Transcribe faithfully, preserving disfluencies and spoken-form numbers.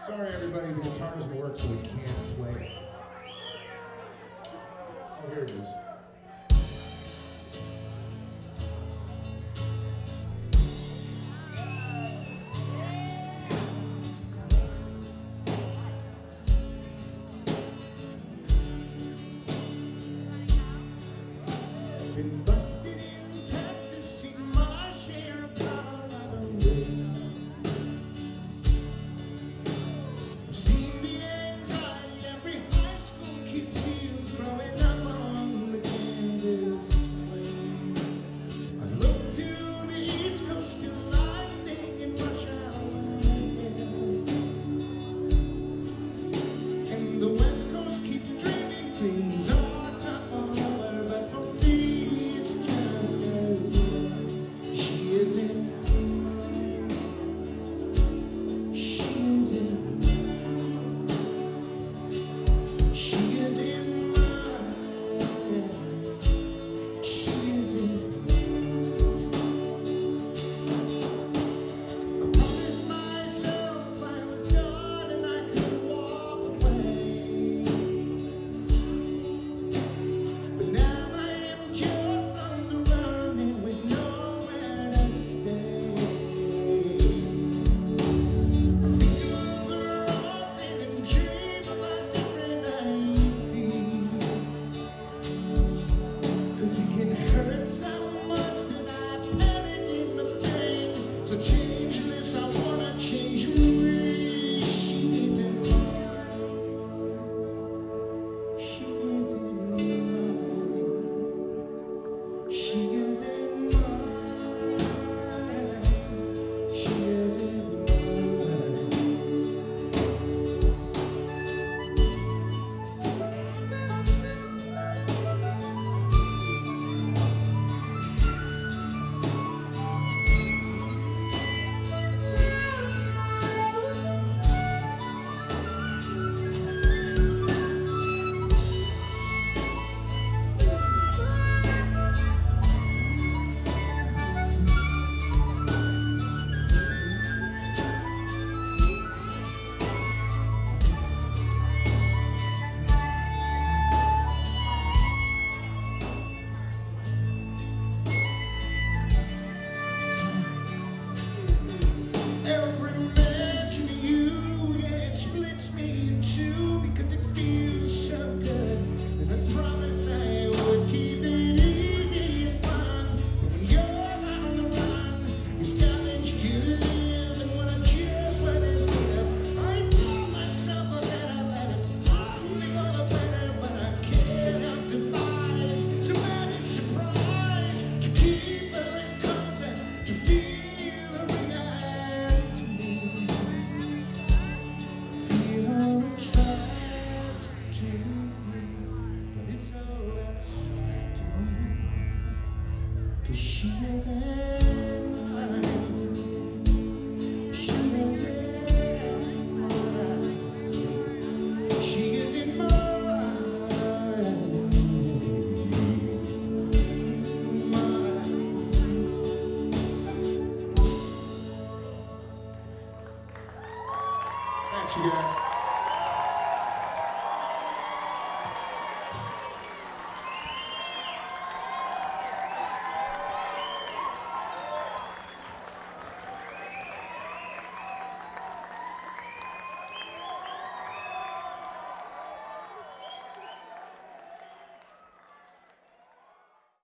Sorry, everybody, the guitar doesn't work, so we can't play it. Oh, here it is. Been busted in Texas, seen my share of Colorado rain. I've seen the anxiety every high school kid feels growing up on the Kansas plain. I've looked to the East Coast, still lightning in rush hour, and the West Coast keeps dreaming things are tough all over, but for me it's just as well. She is in, she is in, she is in mine, she is in. I promised myself I was done and I could walk away, but now I am just on the run and with nowhere to stay. I think of her often and dream of how different I'd be, 'cause it can hurt so much that I panic in the pain. So changeless, I wanna change me. She is in mine, she is in mine, she is in mine, she is in mine. Every mention of you, yeah, it splits me in two because it feels so good. And I promised I would keep it easy and fun. But when you're on the run, you scavenge to live and wanna just let it live. I told myself that that it's only gonna better, but I can't help devise some added surprise to keep her in contact, to feel her react to me, feel her attract to me, but it's so abstract to me, 'cause she is in mine, she is in mine, she is in mine, mine. Thanks, you guys.